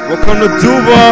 Welcome to Duval.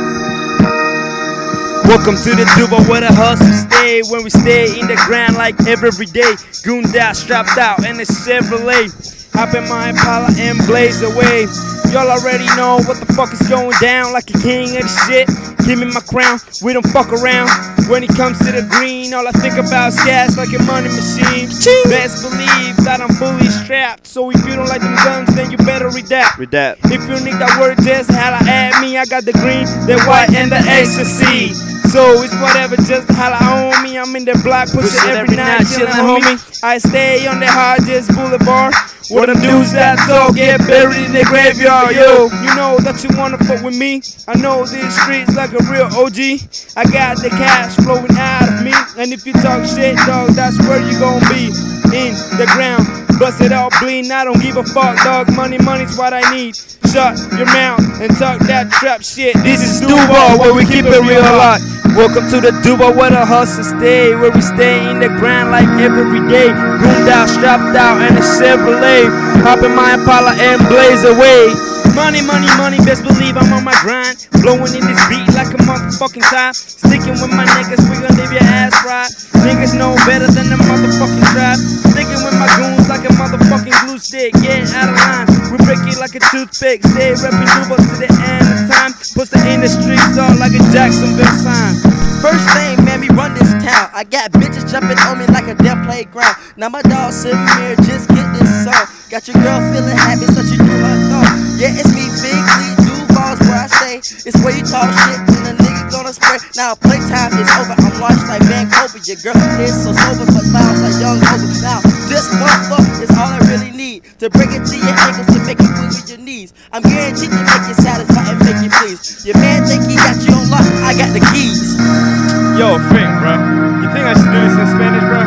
Welcome to the Duval where the hustle stay. When we stay in the ground like every day. Gooned out, strapped out, and it's Chevrolet. Hop in my Impala and blaze away. Y'all already know what the fuck is going down. Like a king of the shit. Give me my crown, we don't fuck around. When it comes to the green, all I think about is gas like a money machine. Best believe that I'm fully strapped. So if you don't like them guns, then you better redact. If you need that word, just holla at me. I got the green, the white, and the ecstasy. So it's whatever, just holla on me. I'm in the block, push it every night, chillin' homie. I stay on the Hodges Boulevard. Where them dudes that all get buried in the graveyard, yo. You know that you wanna fuck with me. I know these streets like a real OG. I got the cash flowing out of me. And if you talk shit, dog, that's where you gon' be. In the ground, bust it all bleeding. I don't give a fuck, dog. Money's what I need. Shut your mouth and talk that trap shit. This is Duval, where we keep it real hot. Welcome to the Duval where the hustle stay. Where we stay in the ground like every day. Gooned out, strapped out, and a Chevrolet. Hop in my Impala and blaze away. Money, best believe I'm on my grind. Blowing in this beat like a motherfucking tie. Sticking with my niggas, we gon' leave your ass right. Niggas know better than the motherfucking tribe. Sticking with my goons like a motherfucking glue stick. Get out of line, we break it like a toothpick. Stay reppin' Duval to the end of time. Puts the in the streets all like a Jacksonville sign. First thing, man, we run this town. I got bitches jumping on me like a damn playground. Now my dog sitting here, just get this song. Got your girl feeling happy, so she do her thought. Yeah, it's me, Big Lee, Duval's where I stay. It's where you talk shit and a nigga gonna spray. Now playtime is over, I'm washed like Vancouver. Your girl is so sober, but bounce like young over. Now this motherfucker is all I really need to break it to your ankles, to make you wiggle your knees. I'm guaranteed to make you satisfied and make you please. Your man think he got you on lock, I got the keys. Yo, Frank, bro. You think I should do this in Spanish, bro?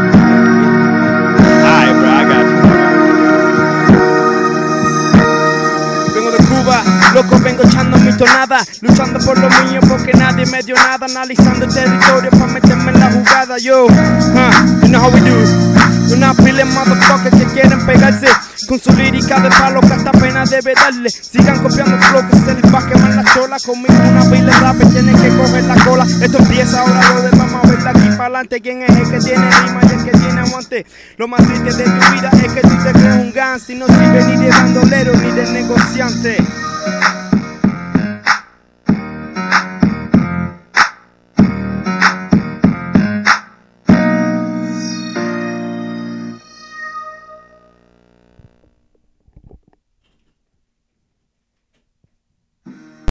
Alright, bro, I got you. Vengo de Cuba, loco, vengo echando mi tonada. Luchando por lo mío porque nadie me dio nada. Analizando el territorio para meterme en la jugada, yo. You know how we do. Una pila de motherfuckers que quieren pegarse con su lírica de palo que hasta pena debe darle. Sigan copiando el flow que se les va a quemar la chola. Conmigo una pila de rap tienen que coger la cola. Esto empieza ahora, lo de vamos a ver de aquí para adelante. ¿Quién es el que tiene rima y el que tiene aguante? Lo más triste de tu vida es que tú te crees un gan. Si no sirve ni de bandolero ni de negociante.